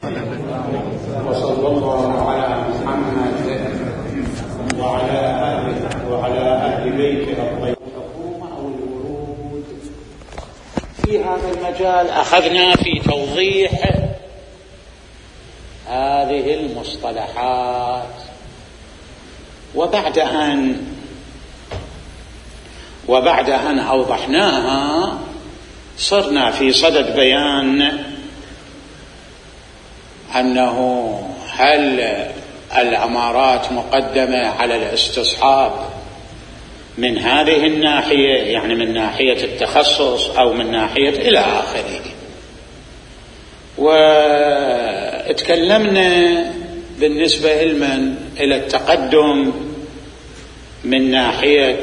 وصلى الله على محمد وعلى أهل بيته الطيبين. الحكومة أو الورود في هذا المجال أخذنا في توضيح هذه المصطلحات، وبعد أن أوضحناها صرنا في صدد بيان أنه هل الأمارات مقدمة على الاستصحاب من هذه الناحية، يعني من ناحية التخصص أو من ناحية إلى آخره. واتكلمنا بالنسبة إلى التقدم من ناحية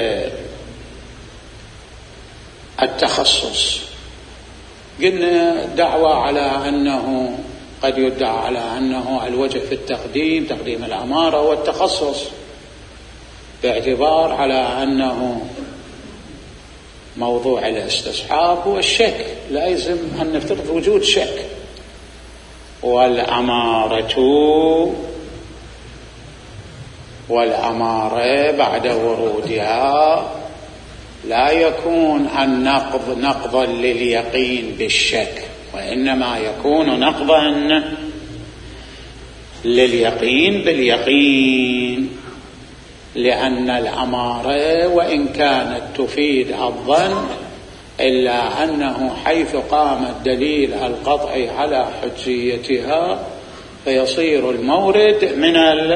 التخصص، قلنا دعوة على أنه قد يدعى على أنه الوجه في تقديم الأمارة والتخصص، باعتبار على أنه موضوع الاستصحاب هو الشك، لا يلزم أن نفترض وجود شك. والأمارة بعد ورودها لا يكون النقض نقضا لليقين بالشك، وإنما يكون نقضا لليقين باليقين، لأن الأمارة وإن كانت تفيد الظن إلا أنه حيث قام الدليل القطعي على حجيتها فيصير المورد من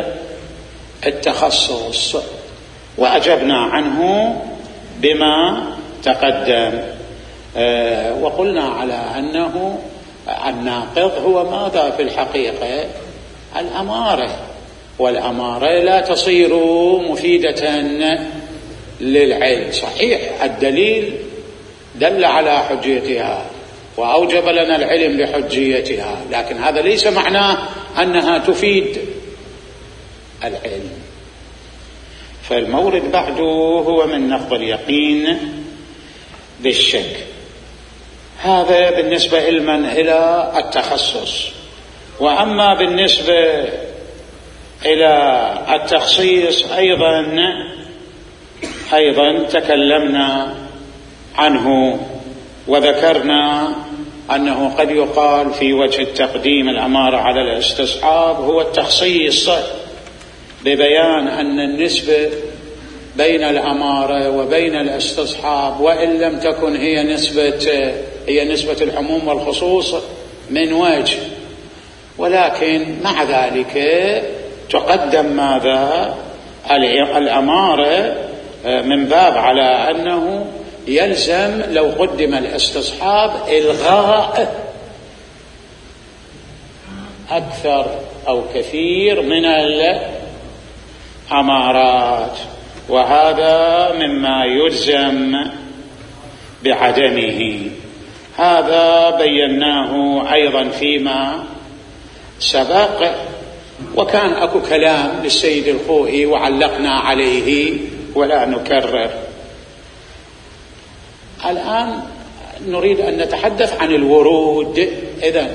التخصص. وأجبنا عنه بما تقدم، وقلنا على أنه الناقض هو ماذا في الحقيقة؟ الأمارة، والأمارة لا تصير مفيدة للعلم. صحيح الدليل دل على حجيتها وأوجب لنا العلم بحجيتها، لكن هذا ليس معناه أنها تفيد العلم. فالمورد بعده هو من نقض اليقين بالشك. هذا بالنسبة إلى التخصص. وأما بالنسبة إلى التخصيص أيضا تكلمنا عنه وذكرنا أنه قد يقال في وجه التقديم الأمارة على الاستصحاب هو التخصيص، ببيان أن النسبة بين الأمارة وبين الاستصحاب وإن لم تكن هي نسبة العموم والخصوص من وجه، ولكن مع ذلك تقدم ماذا؟ الأمارة من باب على أنه يلزم لو قدم الاستصحاب إلغاء أكثر أو كثير من الأمارات، وهذا مما يلزم بعدمه. هذا بيناه أيضا فيما سبق، وكان أكو كلام للسيد الخوئي وعلقنا عليه ولا نكرر. الآن نريد أن نتحدث عن الورود. إذن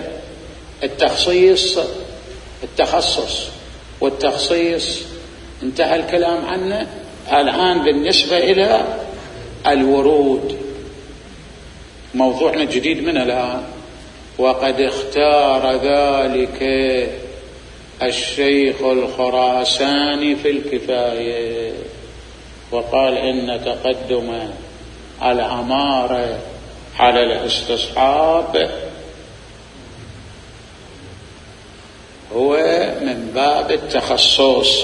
التخصص والتخصيص انتهى الكلام عنه. الآن بالنسبة إلى الورود موضوعنا الجديد من الآن، وقد اختار ذلك الشيخ الخراساني في الكفاية، وقال إن تقدم الأمارة على الاستصحاب هو من باب التخصص،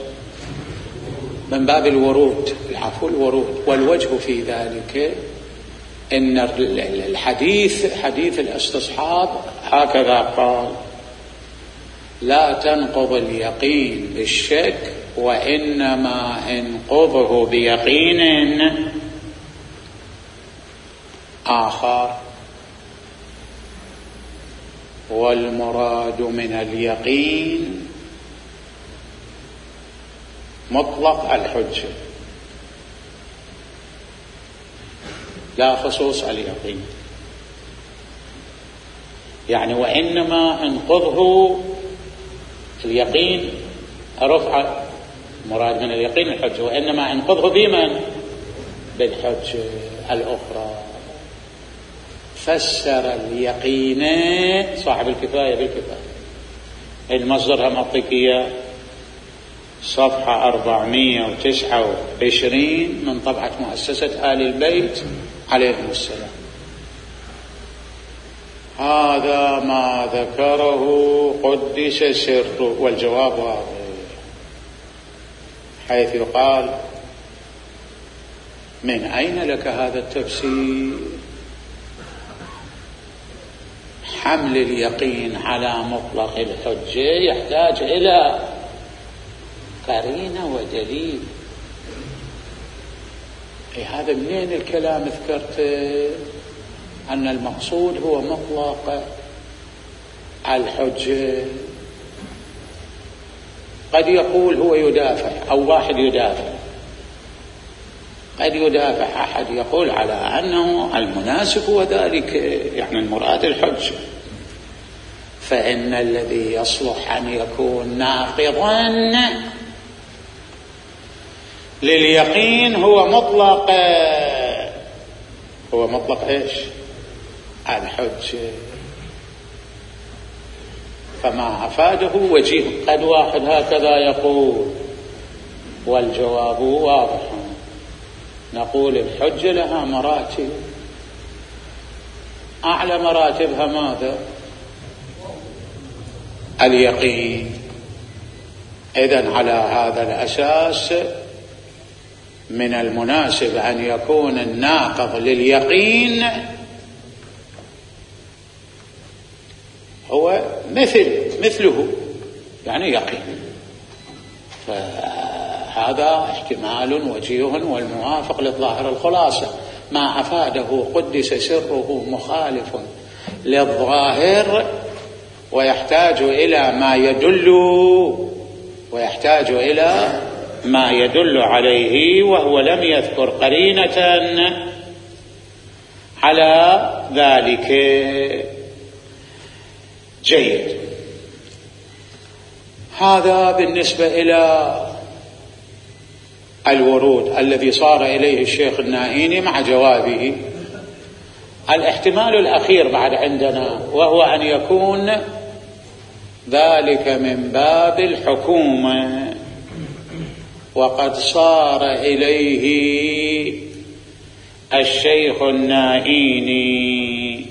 من باب الورود، الورود. والوجه في ذلك إن حديث الاستصحاب هكذا قال: لا تنقض اليقين بالشك، وإنما انقضه بيقين آخر. والمراد من اليقين مطلق الحجة لا خصوص اليقين. يعني وإنما انقضه اليقين رفع مراد من اليقين الحجة، وإنما انقضه بمن؟ بالحجة الأخرى. فسر اليقين صاحب الكفاية بالكفاية. المصدر هم أعطيك صفحة 429 من طبعة مؤسسة آل البيت عليهم السلام. هذا ما ذكره قدس سره. والجواب واضح، حيث يقال: من أين لك هذا التفسير؟ حمل اليقين على مطلق الحجة يحتاج إلى قرينة ودليل. هذا منين الكلام ذكرت أن المقصود هو مطلق الحجة؟ قد يقول هو يدافع، أو واحد يدافع، قد يدافع أحد يقول على أنه المناسب هو ذلك، يعني المراد الحجة، فإن الذي يصلح أن يكون ناقضا لليقين هو مطلق إيش؟ الحجة. فما أفاده وجيه. قد واحد هكذا يقول، والجواب واضح. نقول الحجة لها مراتب، أعلى مراتبها ماذا؟ اليقين. إذن على هذا الأساس من المناسب أن يكون الناقض لليقين هو مثله، يعني يقين. فهذا احتمال وجيه والموافق للظاهر. الخلاصة ما أفاده قدس سره مخالف للظاهر، ويحتاج إلى ما يدل عليه، وهو لم يذكر قرينة على ذلك. جيد. هذا بالنسبة إلى الورود الذي صار إليه الشيخ النائيني مع جوابه. الاحتمال الأخير بعد عندنا، وهو أن يكون ذلك من باب الحكومة، وقد صار إليه الشيخ النائيني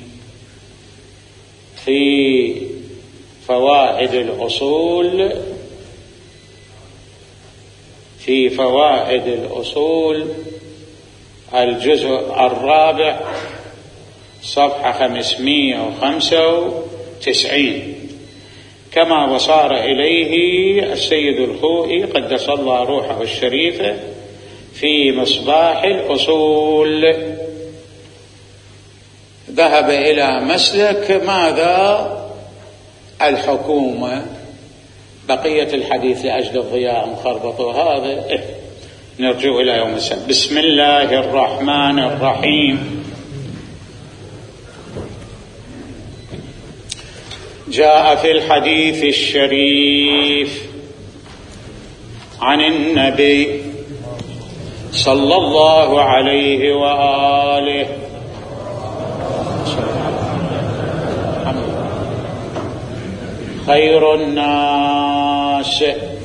في فوائد الأصول الجزء 4 صفحة 595، كما وصار إليه السيد الخوئي قدس الله روحه الشريفة في مصباح الأصول. ذهب إلى مسلك ماذا؟ الحكومة. بقية الحديث لأجل الضياء مخربطوا هذا، نرجو إلى يوم السبت. بسم الله الرحمن الرحيم. جاء في الحديث الشريف عن النبي صلى الله عليه وآله خير الناس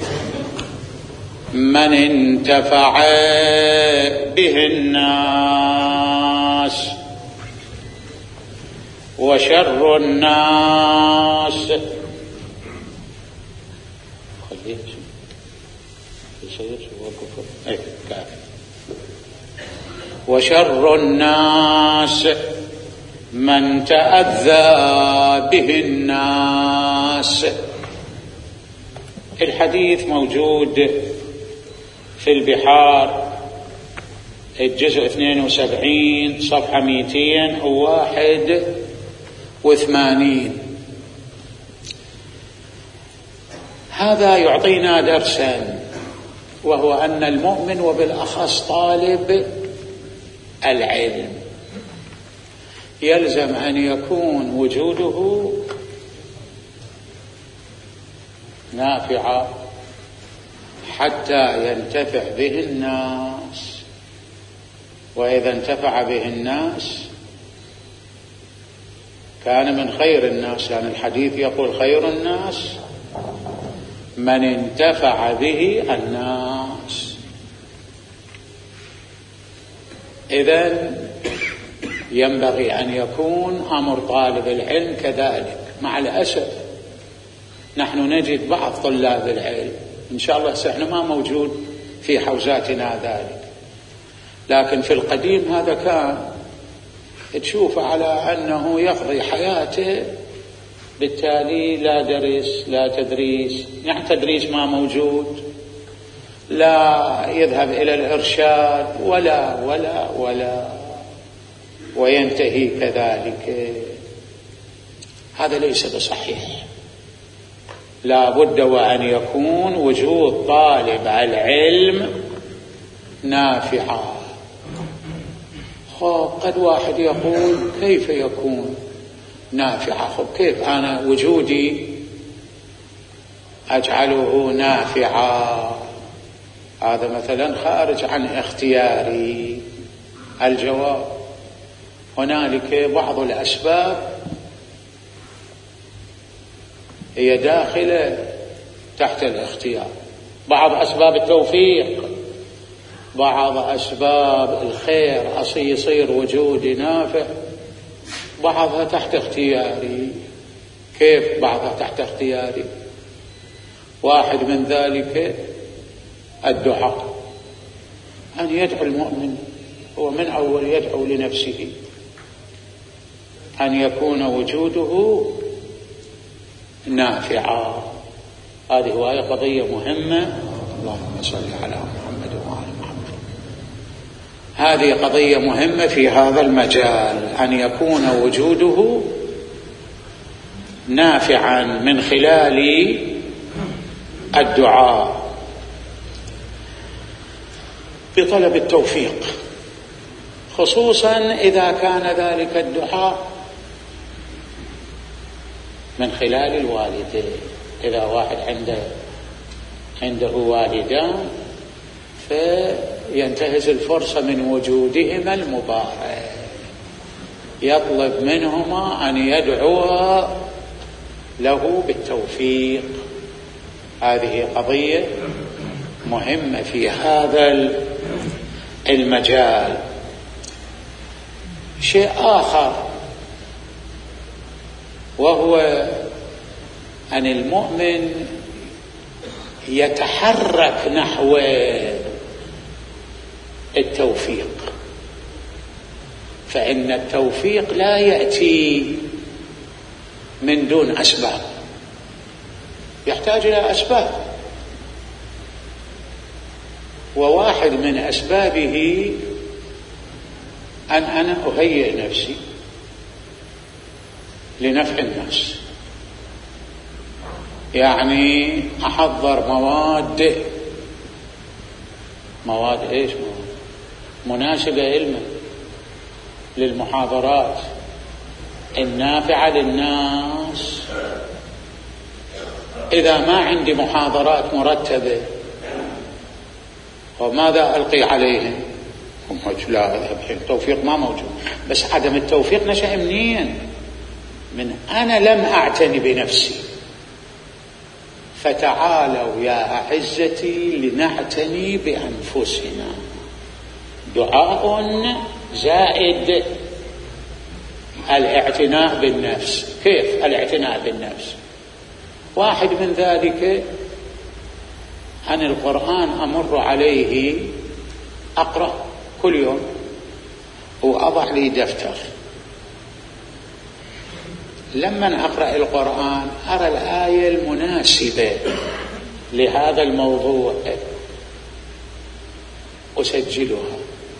من انتفع به الناس، وشر الناس من تأذى به الناس. الحديث موجود في البحار الجزء 72 صفحة 281. هذا يعطينا درسا، وهو أن المؤمن وبالأخص طالب العلم يلزم أن يكون وجوده نافعة حتى ينتفع به الناس، وإذا انتفع به الناس كان من خير الناس، لأن الحديث يقول خير الناس من انتفع به الناس. إذن ينبغي أن يكون أمر طالب العلم كذلك. مع الأسف نحن نجد بعض طلاب العلم، إن شاء الله احنا ما موجود في حوزاتنا ذلك، لكن في القديم هذا كان تشوف على أنه يقضي حياته بالتالي لا درس لا تدريس، يعني تدريس ما موجود، لا يذهب إلى الإرشاد ولا ولا ولا وينتهي كذلك. هذا ليس بصحيح. لا بد وأن يكون وجود طالب العلم نافعا. قد واحد يقول كيف يكون نافعا؟ كيف أنا وجودي أجعله نافعا؟ هذا مثلا خارج عن اختياري. الجواب هنالك بعض الأسباب هي داخلة تحت الاختيار، بعض أسباب التوفيق، بعض أسباب الخير يصير وجودي نافع، بعضها تحت اختياري. كيف بعضها تحت اختياري؟ واحد من ذلك الدعاء، أن يدعو المؤمن هو من أول يدعو لنفسه، أن يكون وجوده نافعا. هذه قضية مهمة. اللهم صل على محمد وعلى محمد. هذه قضية مهمة في هذا المجال، أن يكون وجوده نافعا من خلال الدعاء بطلب التوفيق، خصوصا إذا كان ذلك الدعاء من خلال الوالدين. إذا واحد عنده والدان فينتهز الفرصة من وجودهما المبارك، يطلب منهما أن يدعوا له بالتوفيق. هذه قضية مهمة في هذا المجال. شيء آخر وهو أن المؤمن يتحرك نحو التوفيق، فإن التوفيق لا يأتي من دون أسباب، يحتاج إلى أسباب، وواحد من أسبابه أن أنا أهيئ نفسي لنفع الناس، يعني أحضر مواد إيش مناسبة علما للمحاضرات النافعة للناس. إذا ما عندي محاضرات مرتبة وماذا ألقي عليهم؟ لا، التوفيق ما موجود. بس عدم التوفيق نشأ منين؟ من أنا لم أعتني بنفسي. فتعالوا يا أعزتي لنعتني بأنفسنا. دعاء زائد الاعتناء بالنفس. كيف الاعتناء بالنفس؟ واحد من ذلك أن القرآن أمر عليه أقرأ كل يوم وأضع لي دفتر، لما أقرأ القرآن أرى الآية المناسبة لهذا الموضوع أسجلها،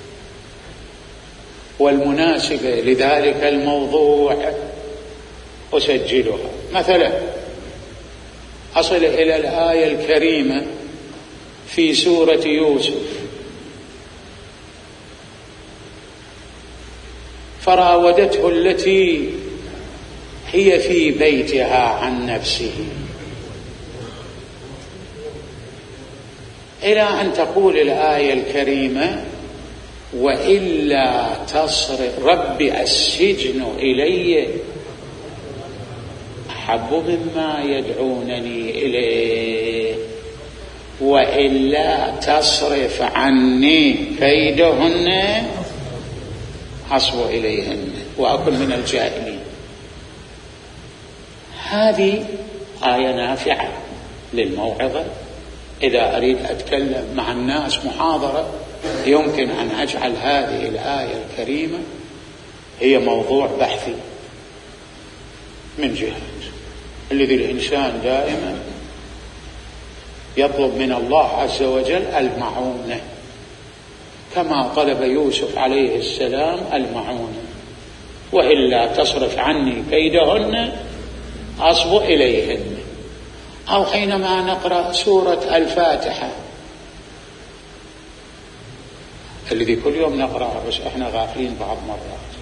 والمناسبة لذلك الموضوع أسجلها. مثلا أصل إلى الآية الكريمة في سورة يوسف: فراودته التي هي في بيتها عن نفسه. إلى أن تقول الآية الكريمة: وإلا تصرف ربي السجن إلي أحب مما يدعونني إليه، وإلا تصرف عني كيدهن أصب إليهن وأكن من الجاهلين. هذه آية نافعة للموعظة. إذا أريد أتكلم مع الناس محاضرة يمكن أن أجعل هذه الآية الكريمة هي موضوع بحثي من جهة الذي الإنسان دائما يطلب من الله عز وجل المعونة، كما طلب يوسف عليه السلام المعونة: وإلا تصرف عني كيدهن أصب إليهن. أو حينما نقرأ سورة الفاتحة الذي كل يوم نقرأها بس احنا غافلين بعض مرات: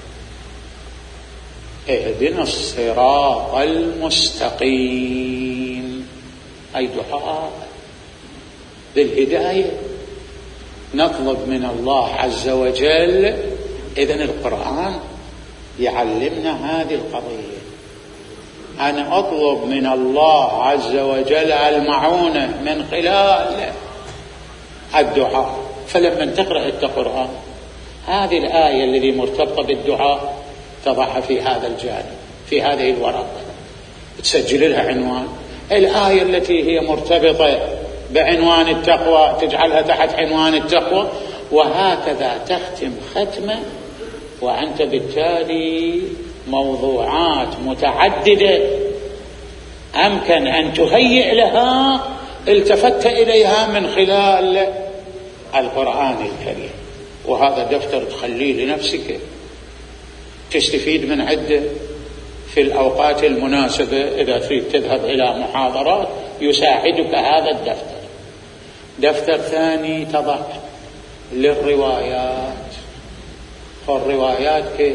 اهدنا الصراط المستقيم، أي دعاء بالهداية نطلب من الله عز وجل. إذن القرآن يعلمنا هذه القضية، أن أطلب من الله عز وجل المعونة من خلال الدعاء. فلما تقرأ القرآن هذه الآية التي مرتبطة بالدعاء تضعها في هذا الجانب، في هذه الورقة، تسجل لها عنوان. الآية التي هي مرتبطة بعنوان التقوى تجعلها تحت عنوان التقوى، وهكذا تختم ختمة، وأنت بالتالي موضوعات متعددة أمكن أن تهيئ لها التفت إليها من خلال القرآن الكريم. وهذا دفتر تخليه لنفسك تستفيد من عدة في الأوقات المناسبة. إذا تريد تذهب إلى محاضرات يساعدك هذا الدفتر. دفتر ثاني تضع للروايات. فالروايات كيف؟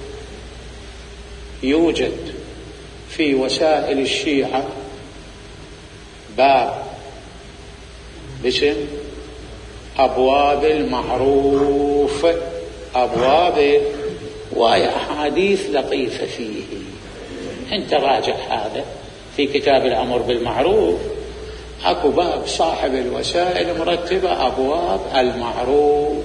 يوجد في وسائل الشيعة باب باسم أبواب المعروف، أبواب وأحاديث لطيفة فيه. أنت راجع هذا في كتاب الأمر بالمعروف، أكو باب صاحب الوسائل مرتبة أبواب المعروف،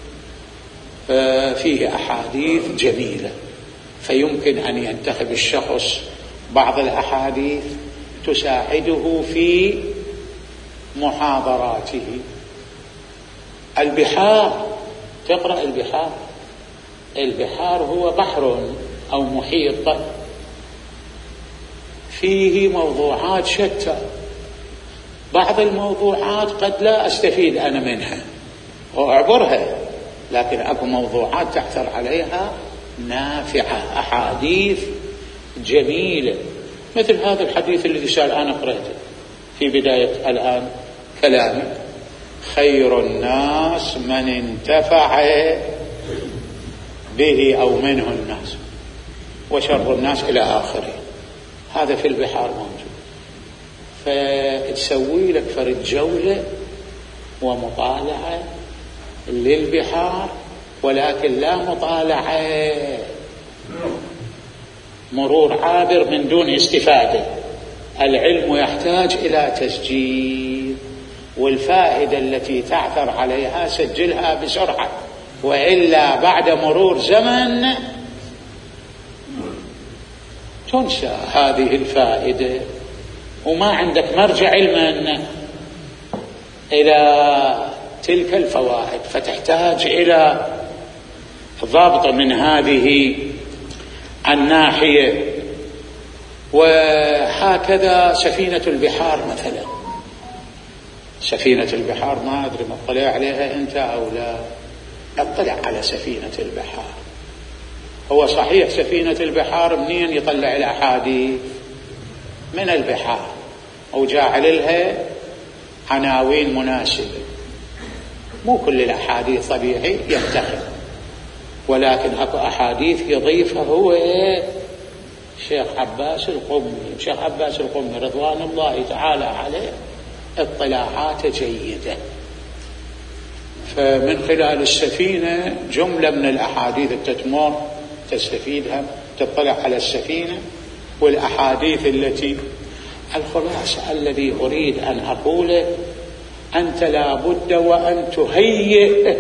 فيه أحاديث جميلة، فيمكن أن ينتخب الشخص بعض الأحاديث تساعده في محاضراته. البحار، تقرأ البحار. البحار هو بحر أو محيط فيه موضوعات شتى. بعض الموضوعات قد لا أستفيد أنا منها وأعبرها، لكن أكو موضوعات تعثر عليها نافعة، أحاديث جميلة، مثل هذا الحديث الذي أنا قرأته في بداية الآن كلامي: خير الناس من انتفع به أو منه الناس، وشر الناس إلى آخره. هذا في البحار موجود. فتسوي لك فرد جولة ومطالعة للبحار، ولكن لا مطالعة مرور عابر من دون استفادة. العلم يحتاج إلى تسجيل، والفائدة التي تعثر عليها سجلها بسرعة، وإلا بعد مرور زمن تنسى هذه الفائدة وما عندك مرجع علما إلى تلك الفوائد، فتحتاج إلى ضبط من هذه الناحية. وهكذا سفينة البحار مثلا. سفينة البحار ما أدري مطلع عليها أنت أو لا. اطلع على سفينة البحار. هو صحيح سفينة البحار منين يطلع الأحاديث؟ من البحار، وجاعل لها عناوين مناسبة. مو كل الأحاديث طبيعي ينتخب، ولكن أكو أحاديث يضيفها هو شيخ عباس القمي. شيخ عباس القمي رضوان الله تعالى عليه اطلاعاته جيدة فمن خلال السفينة جملة من الأحاديث تتمر تستفيدها، تطلع على السفينة والأحاديث التي الخلاصة الذي أريد أن أقوله أنت لا بد وأن تهيئ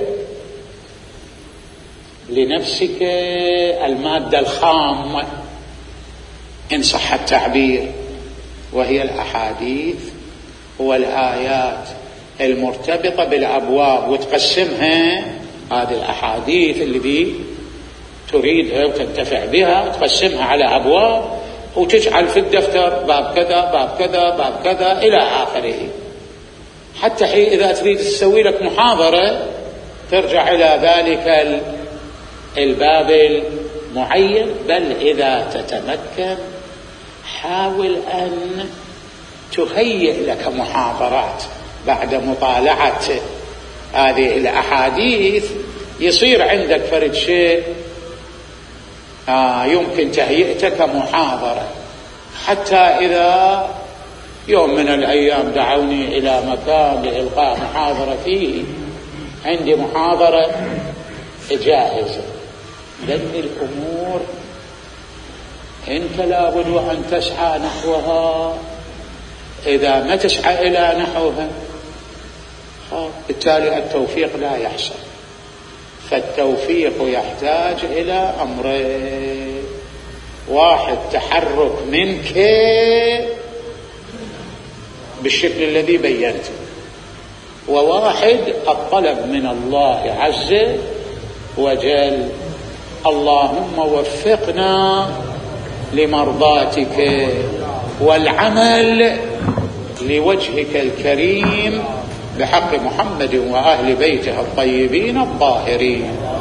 لنفسك المادة الخام إن صح التعبير، وهي الأحاديث والآيات المرتبطة بالأبواب، وتقسمها هذه الأحاديث اللي تريدها وتنتفع بها تقسمها على أبواب وتجعل في الدفتر باب كذا باب كذا باب كذا إلى آخره، حتى حين إذا تريد تسوي لك محاضرة ترجع إلى ذلك الباب المعين. بل إذا تتمكن حاول أن تهيئ لك محاضرات بعد مطالعة هذه الأحاديث، يصير عندك فرد شيء يمكن تهيئته كمحاضرة، حتى إذا يوم من الأيام دعوني إلى مكان لإلقاء محاضرة فيه، عندي محاضرة جاهزة، لأن الأمور أنت لابد أن تسعى نحوها، إذا ما تسعى إلى نحوها بالتالي التوفيق لا يحصل. فالتوفيق يحتاج إلى أمرين: واحد تحرك منك بالشكل الذي بينته، وواحد الطلب من الله عز وجل: اللهم وفقنا لمرضاتك والعمل لوجهك الكريم بحق محمد وأهل بيته الطيبين الطاهرين.